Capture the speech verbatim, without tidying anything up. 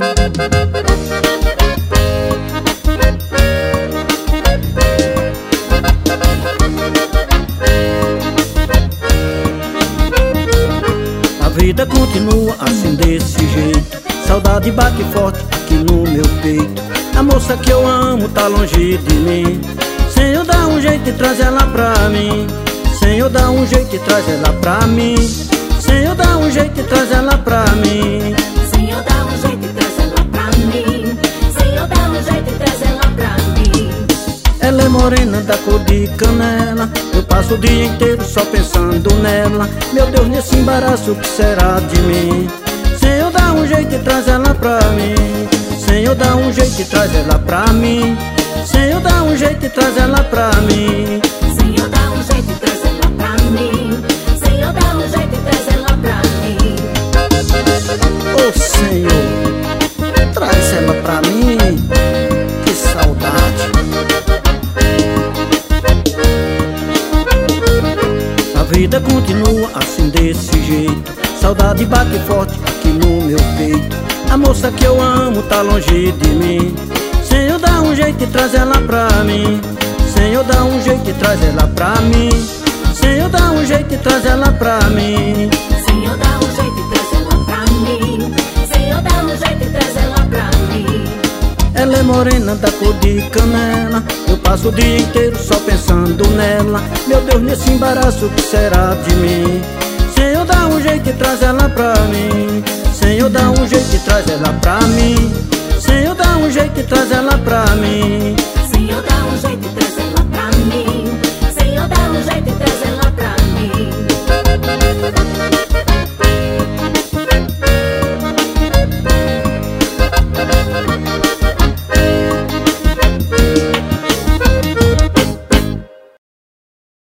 A vida continua assim desse jeito, saudade bate forte aqui no meu peito. A moça que eu amo tá longe de mim. Senhor, dá um jeito e traz ela pra mim. Senhor, dá um jeito e traz ela pra mim. Senhor, dá um jeito e traz ela pra mim. Senhor, dá um jeito e traz ela pra mim. Senhor, dá um jeito e traz ela pra mim. Ela é morena da cor de canela, eu passo o dia inteiro só pensando nela. Meu Deus, nesse embaraço, o que será de mim? Senhor, dá um jeito e traz ela pra mim. Senhor, dá um jeito e traz ela pra mim. Senhor, dá um jeito e traz ela pra mim. Senhor, dá um jeito e traz ela pra mim. Senhor, dá um jeito e traz ela pra mim. Ô Senhor, traz ela pra mim. Que saudade. A vida continua assim desse jeito, saudade bate forte aqui no meu peito. A moça que eu amo tá longe de mim. Senhor, dá um jeito e traz ela pra mim. Senhor, dá um jeito e traz ela pra mim. Senhor, dá um jeito e traz ela pra mim. Senhor, dá um jeito e traz ela pra mim. Senhor, dá um jeito e traz ela pra mim. Ela é morena da cor de canela, eu passo o dia inteiro só pensando nela. Meu Deus, nesse embaraço, o que será de mim? Senhor, dá um jeito e traz ela pra mim. Senhor, dá um jeito e traz ela pra mim. Senhor, dá um jeito e traz ela pra mim. Senhor, dá um jeito e traz ela pra mim. Senhor, dá um jeito e traz ela pra mim.